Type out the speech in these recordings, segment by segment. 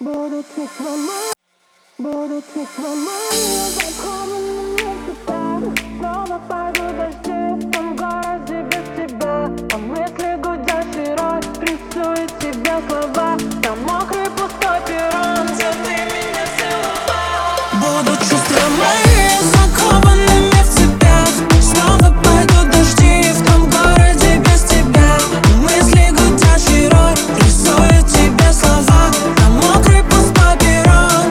Буду чувства мои, буду чувства мои закованными в тебя. Снова пойдут дожди в том городе без тебя. А мысли гудящий рой рисует тебе слова. Там мокрый пустой перрон, где ты меня целовал. Будут чувства мои закованными в тебя. Снова пойдут дожди в том городе без тебя. Мысли гудящий рой рисует тебе слова. Там мокрый пустой перрон.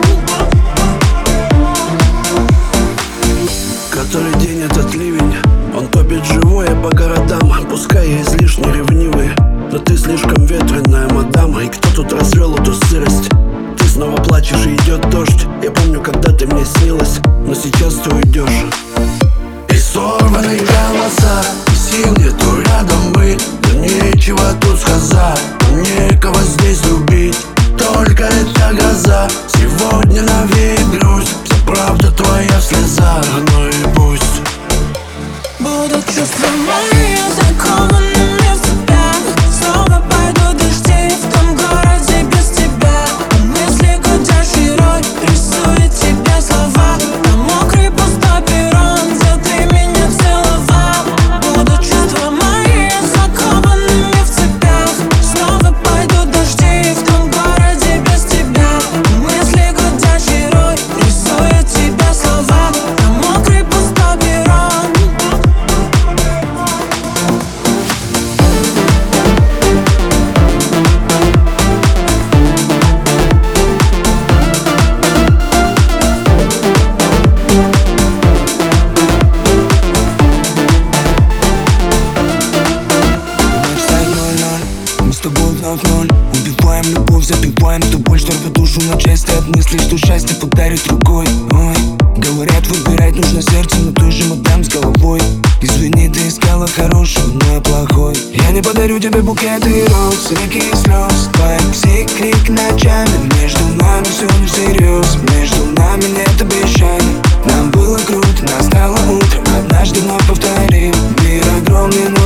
Который день этот ливень, он топит живое по городам. Пускай я излишне ревнивый, но ты слишком ветреная, мадам. И кто тут развел эту сырость? Ты снова плачешь и идет дождь. Я помню, когда ты мне снилась, но сейчас ты уйдешь. И сорванные голоса, и сил нету рядом быть. Да нечего тут сказать, некого здесь любить. Только эта гроза сегодня навеет грусть. Вся правда твоя в слезах, ну и пусть. Будут чувства мои закованными в тебя. Снова пойдут дожди в том городе без тебя. Мысли гудящий рой рисует тебе слова. Там мокрый пустой перрон, где ты меня целовал. Будут чувства мои закованными в тебя. Снова пойдут дожди в том городе без тебя. Мысли гудящий рой рисует тебе слова. Там мокрый пустой перрон. Мы с тобой вновь ноль. Убиваем любовь, забиваем ту боль, что рвет душу на части от мыслей, что счастье подарит другой. Ой, говорят, выбирать нужно сердце, но ты же мадам с головой. Извини, ты искала хорошего, но я плохой. Я не подарю тебе букеты роз, реки и слез. Твои крик ночами, между нами все не всерьез. Между нами нет обещаний. Нам было круто, настало утро, однажды вновь повторим. Мир огромный, но